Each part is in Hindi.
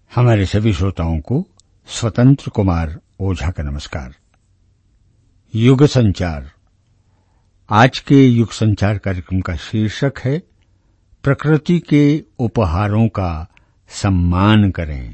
हमारे सभी श्रोताओं को स्वतंत्र कुमार ओझा का नमस्कार। युग संचार। आज के युग संचार कार्यक्रम का शीर्षक है प्रकृति के उपहारों का सम्मान करें।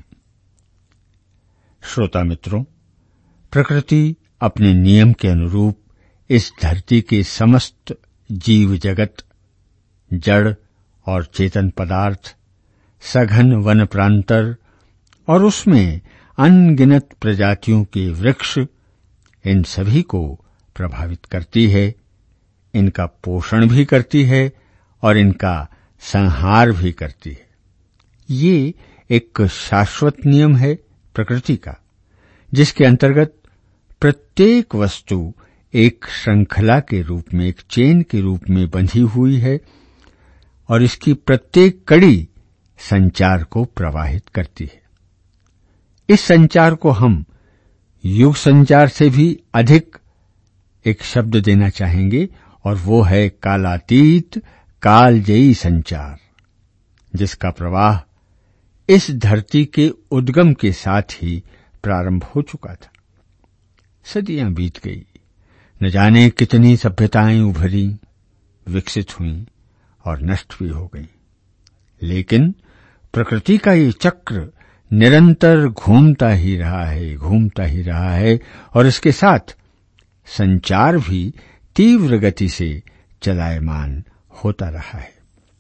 श्रोता मित्रों, प्रकृति अपने नियम के अनुरूप इस धरती के समस्त जीव जगत, जड़ और चेतन पदार्थ, सघन वन प्रांतर और उसमें अनगिनत प्रजातियों के वृक्ष, इन सभी को प्रभावित करती है, इनका पोषण भी करती है और इनका संहार भी करती है। ये एक शाश्वत नियम है प्रकृति का, जिसके अंतर्गत प्रत्येक वस्तु एक श्रृंखला के रूप में, एक चेन के रूप में बंधी हुई है और इसकी प्रत्येक कड़ी संचार को प्रवाहित करती है। इस संचार को हम युग संचार से भी अधिक एक शब्द देना चाहेंगे और वो है कालातीत, कालजयी संचार, जिसका प्रवाह इस धरती के उद्गम के साथ ही प्रारंभ हो चुका था। सदियां बीत गई, न जाने कितनी सभ्यताएं उभरी, विकसित हुईं और नष्ट भी हो गईं, लेकिन प्रकृति का ये चक्र निरंतर घूमता ही रहा है और इसके साथ संचार भी तीव्र गति से चलायमान होता रहा है।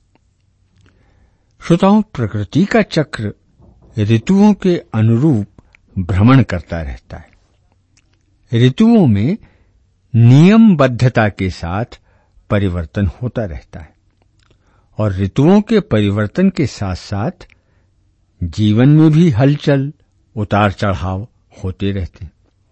श्रोताओं, प्रकृति का चक्र ऋतुओं के अनुरूप भ्रमण करता रहता है। ऋतुओं में नियमबद्धता के साथ परिवर्तन होता रहता है और ऋतुओं के परिवर्तन के साथ साथ जीवन में भी हलचल, उतार चढ़ाव होते रहते हैं।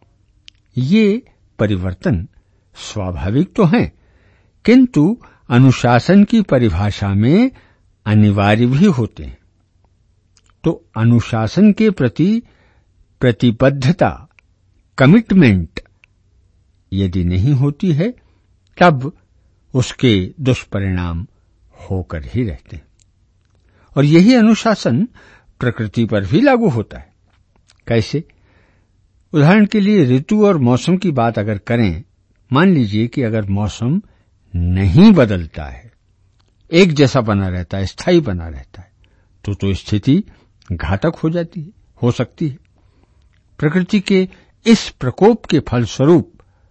ये परिवर्तन स्वाभाविक तो हैं, किंतु अनुशासन की परिभाषा में अनिवार्य भी होते हैं। तो अनुशासन के प्रति प्रतिबद्धता, कमिटमेंट यदि नहीं होती है, तब उसके दुष्परिणाम होकर ही रहते हैं। और यही अनुशासन प्रकृति पर भी लागू होता है। कैसे? उदाहरण के लिए ऋतु और मौसम की बात अगर करें, मान लीजिए कि अगर मौसम नहीं बदलता है, एक जैसा बना रहता है, स्थायी बना रहता है, तो स्थिति घातक हो सकती है। प्रकृति के इस प्रकोप के फलस्वरूप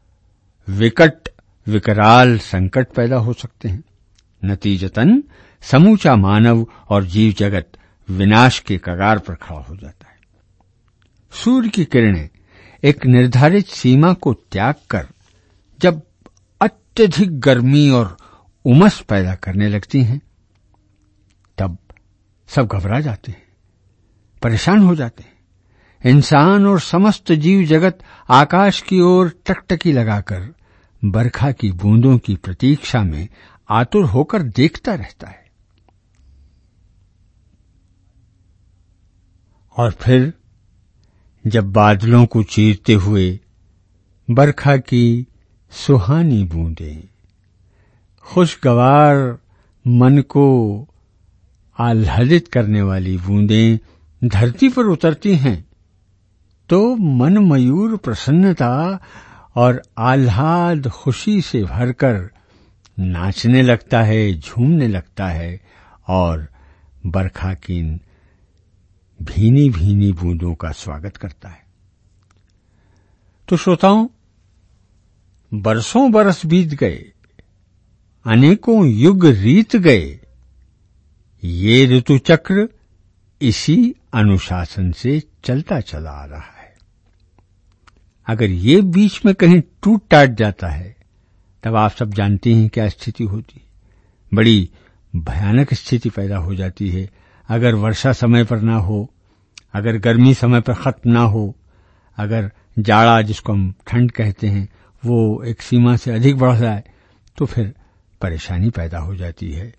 विकराल संकट पैदा हो सकते हैं। नतीजतन समूचा मानव और जीव जगत विनाश के कगार पर खड़ा हो जाता है। सूर्य की किरणें एक निर्धारित सीमा को त्याग कर जब अत्यधिक गर्मी और उमस पैदा करने लगती हैं, तब सब घबरा जाते हैं, परेशान हो जाते हैं। इंसान और समस्त जीव जगत आकाश की ओर टकटकी लगाकर बरखा की बूंदों की प्रतीक्षा में आतुर होकर देखता रहता है। और फिर जब बादलों को चीरते हुए बरखा की सुहानी बूंदें, खुशगवार मन को आह्लादित करने वाली बूंदें धरती पर उतरती हैं, तो मन मयूर प्रसन्नता और आह्लाद खुशी से भरकर नाचने लगता है, झूमने लगता है और बरखा की भीनी भीनी बूंदों का स्वागत करता है। तो श्रोताओं, बरसों बरस बीत गए, अनेकों युग रीत गए, ये ऋतु चक्र इसी अनुशासन से चलता चला आ रहा है। अगर ये बीच में कहीं टूट टाट जाता है, तब आप सब जानते हैं क्या स्थिति होती है। बड़ी भयानक स्थिति पैदा हो जाती है। अगर वर्षा समय पर ना हो, अगर गर्मी समय पर खत्म ना हो, अगर जाड़ा, जिसको हम ठंड कहते हैं, वो एक सीमा से अधिक बढ़ जाए, तो फिर परेशानी पैदा हो जाती है।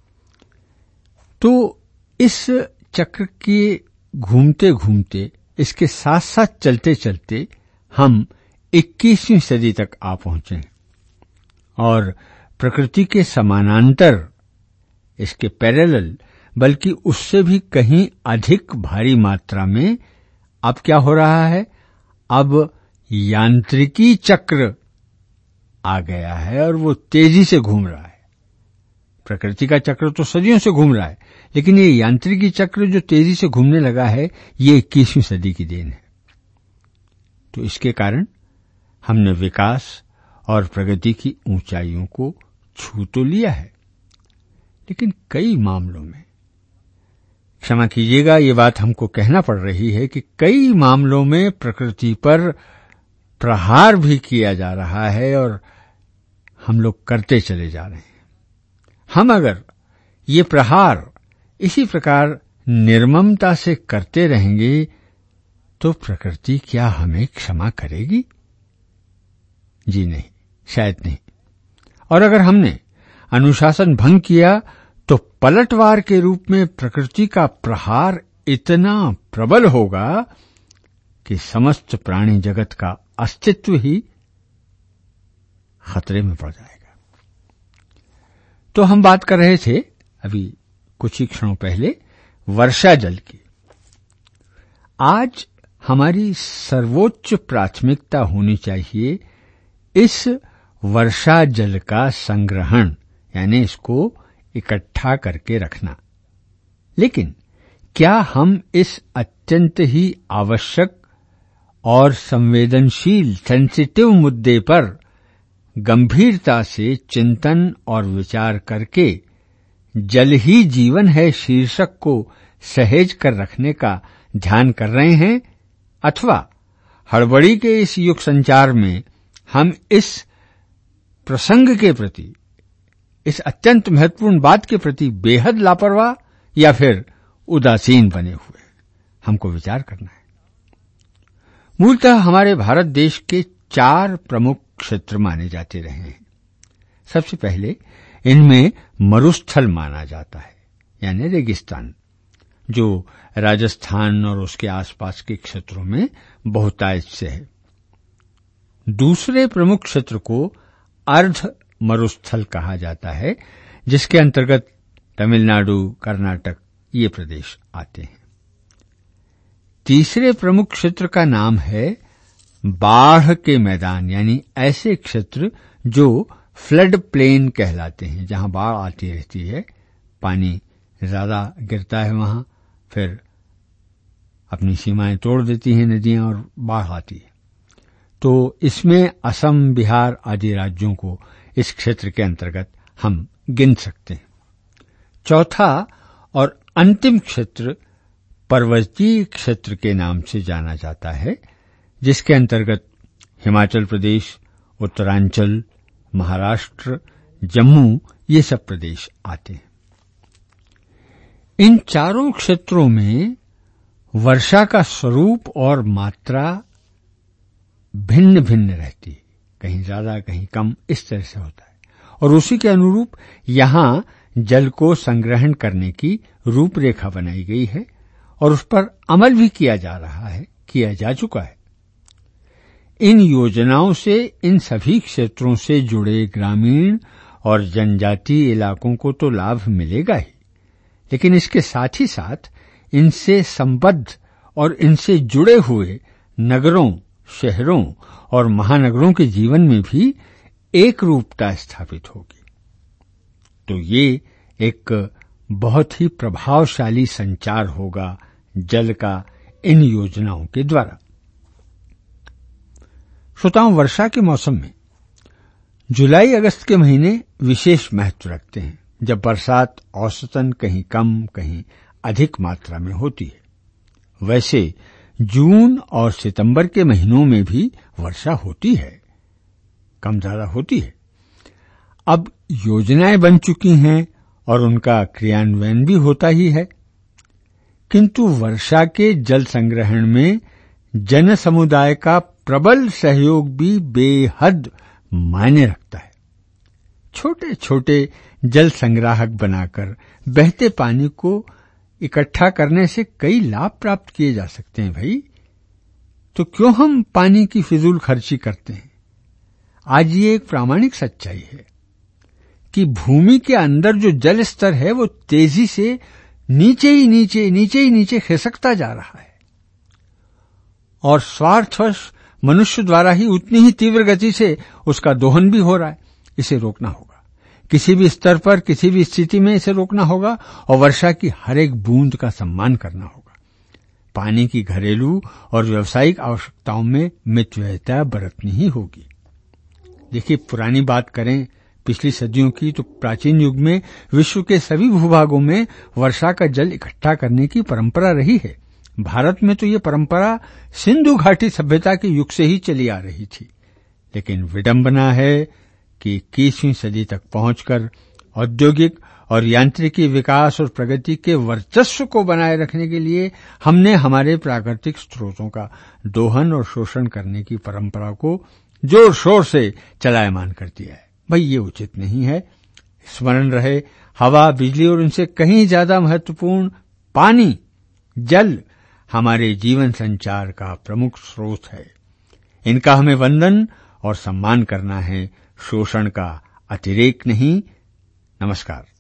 तो इस चक्र के घूमते घूमते, इसके साथ साथ चलते चलते हम 21वीं सदी तक आ पहुंचे और प्रकृति के समानांतर, इसके पैरेलल बल्कि उससे भी कहीं अधिक भारी मात्रा में अब क्या हो रहा है, अब यांत्रिकी चक्र आ गया है और वो तेजी से घूम रहा है। प्रकृति का चक्र तो सदियों से घूम रहा है, लेकिन ये यांत्रिकी चक्र जो तेजी से घूमने लगा है, ये 21वीं सदी की देन है। तो इसके कारण हमने विकास और प्रगति की ऊंचाइयों को छू तो लिया है, लेकिन कई मामलों में, क्षमा कीजिएगा ये बात हमको कहना पड़ रही है कि कई मामलों में प्रकृति पर प्रहार भी किया जा रहा है और हम लोग करते चले जा रहे हैं। हम अगर ये प्रहार इसी प्रकार निर्ममता से करते रहेंगे तो प्रकृति क्या हमें क्षमा करेगी? जी नहीं, शायद नहीं। और अगर हमने अनुशासन भंग किया तो पलटवार के रूप में प्रकृति का प्रहार इतना प्रबल होगा कि समस्त प्राणी जगत का अस्तित्व ही खतरे में पड़ जाएगा। तो हम बात कर रहे थे अभी कुछ ही क्षणों पहले वर्षा जल की। आज हमारी सर्वोच्च प्राथमिकता होनी चाहिए इस वर्षा जल का संग्रहण, यानी इसको इकट्ठा करके रखना। लेकिन क्या हम इस अत्यंत ही आवश्यक और संवेदनशील सेंसिटिव मुद्दे पर गंभीरता से चिंतन और विचार करके जल ही जीवन है शीर्षक को सहेज कर रखने का ध्यान कर रहे हैं, अथवा हड़बड़ी के इस युग संचार में हम इस प्रसंग के प्रति, इस अत्यंत महत्वपूर्ण बात के प्रति बेहद लापरवाह या फिर उदासीन बने हुए? हमको विचार करना है। मूलतः हमारे भारत देश के 4 प्रमुख क्षेत्र माने जाते रहे हैं। सबसे पहले इनमें मरुस्थल माना जाता है, यानी रेगिस्तान, जो राजस्थान और उसके आसपास के क्षेत्रों में बहुतायत से है। दूसरे प्रमुख क्षेत्र को अर्ध मरुस्थल कहा जाता है, जिसके अंतर्गत तमिलनाडु, कर्नाटक ये प्रदेश आते हैं। तीसरे प्रमुख क्षेत्र का नाम है बाढ़ के मैदान, यानी ऐसे क्षेत्र जो फ्लड प्लेन कहलाते हैं, जहां बाढ़ आती रहती है, पानी ज्यादा गिरता है, वहां फिर अपनी सीमाएं तोड़ देती हैं नदियां और बाढ़ आती है। तो इसमें असम, बिहार आदि राज्यों को इस क्षेत्र के अंतर्गत हम गिन सकते हैं। चौथा और अंतिम क्षेत्र पर्वतीय क्षेत्र के नाम से जाना जाता है, जिसके अंतर्गत हिमाचल प्रदेश, उत्तरांचल, महाराष्ट्र, जम्मू ये सब प्रदेश आते हैं। इन चारों क्षेत्रों में वर्षा का स्वरूप और मात्रा भिन्न भिन्न रहती है, कहीं ज्यादा कहीं कम, इस तरह से होता है। और उसी के अनुरूप यहां जल को संग्रहण करने की रूपरेखा बनाई गई है और उस पर अमल भी किया जा रहा है, किया जा चुका है। इन योजनाओं से इन सभी क्षेत्रों से जुड़े ग्रामीण और जनजातीय इलाकों को तो लाभ मिलेगा ही, लेकिन इसके साथ ही साथ इनसे संबद्ध और इनसे जुड़े हुए नगरों, शहरों और महानगरों के जीवन में भी एक रूपता स्थापित होगी। तो ये एक बहुत ही प्रभावशाली संचार होगा जल का इन योजनाओं के द्वारा। श्रोताओं, वर्षा के मौसम में जुलाई अगस्त के महीने विशेष महत्व रखते हैं, जब बरसात औसतन कहीं कम कहीं अधिक मात्रा में होती है। वैसे जून और सितंबर के महीनों में भी वर्षा होती है, कम ज्यादा होती है। अब योजनाएं बन चुकी हैं और उनका क्रियान्वयन भी होता ही है, किंतु वर्षा के जल संग्रहण में जन समुदाय का प्रबल सहयोग भी बेहद मायने रखता है। छोटे छोटे जल संग्राहक बनाकर बहते पानी को इकट्ठा करने से कई लाभ प्राप्त किए जा सकते हैं भाई। तो क्यों हम पानी की फिजूल खर्ची करते हैं? आज ये एक प्रामाणिक सच्चाई है कि भूमि के अंदर जो जल स्तर है वो तेजी से नीचे ही नीचे खिसकता जा रहा है और स्वार्थवश मनुष्य द्वारा ही उतनी ही तीव्र गति से उसका दोहन भी हो रहा है। इसे रोकना होगा, किसी भी स्तर पर, किसी भी स्थिति में इसे रोकना होगा और वर्षा की हर एक बूंद का सम्मान करना होगा। पानी की घरेलू और व्यावसायिक आवश्यकताओं में मितव्ययता बरतनी ही होगी। देखिए, पुरानी बात करें पिछली सदियों की, तो प्राचीन युग में विश्व के सभी भूभागों में वर्षा का जल इकट्ठा करने की परंपरा रही है। भारत में तो ये परंपरा सिंधु घाटी सभ्यता के युग से ही चली आ रही थी। लेकिन विडंबना है कि 21वीं सदी तक पहुंचकर औद्योगिक और यांत्रिकी विकास और प्रगति के वर्चस्व को बनाए रखने के लिए हमने हमारे प्राकृतिक स्रोतों का दोहन और शोषण करने की परंपरा को जोर शोर से चलायमान कर दिया है। भाई, ये उचित नहीं है। स्मरण रहे, हवा, बिजली और उनसे कहीं ज्यादा महत्वपूर्ण पानी, जल हमारे जीवन संचार का प्रमुख स्रोत है। इनका हमें वंदन और सम्मान करना है, शोषण का अतिरेक नहीं। नमस्कार।